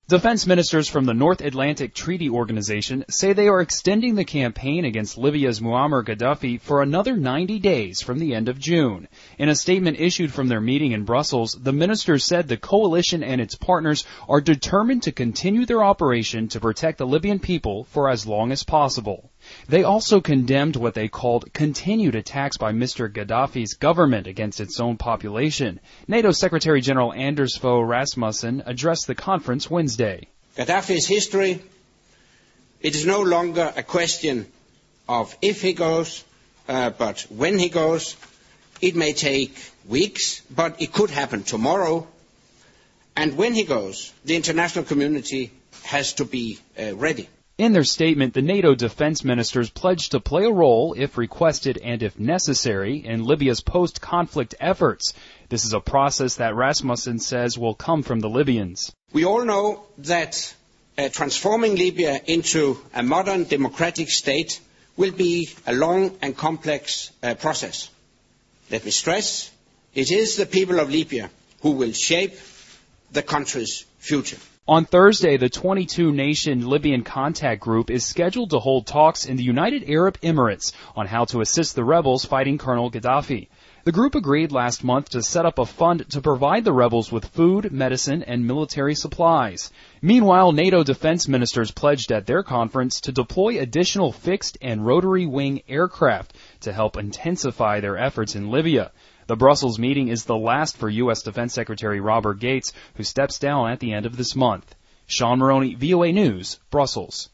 Defense ministers from the North Atlantic Treaty Organization say they are extending the campaign against Libya's Muammar Gaddafi for another 90 days from the end of June. In a statement issued from their meeting in Brussels, the ministers said the coalition and its partners are determined to continue their operation to protect the Libyan people for as long as possible. They also condemned what they called continued attacks by Mr. Gaddafi's government against its own population. NATO Secretary General Anders Fogh Rasmussen addressed the conference Wednesday. Gaddafi's history, it is no longer a question of if he goes, but when he goes. It may take weeks, but it could happen tomorrow. And when he goes, the international community has to be ready. In their statement, the NATO defense ministers pledged to play a role, if requested and if necessary, in Libya's post-conflict efforts. This is a process that Rasmussen says will come from the Libyans. We all know that transforming Libya into a modern democratic state will be a long and complex process. Let me stress, it is the people of Libya who will shape the country's future. On Thursday, the 22-nation Libyan contact group is scheduled to hold talks in the United Arab Emirates on how to assist the rebels fighting Colonel Gaddafi. The group agreed last month to set up a fund to provide the rebels with food, medicine, and military supplies. Meanwhile, NATO defense ministers pledged at their conference to deploy additional fixed and rotary-wing aircraft to help intensify their efforts in Libya. The Brussels meeting is the last for U.S. Defense Secretary Robert Gates, who steps down at the end of this month. Sean Maroney, VOA News, Brussels.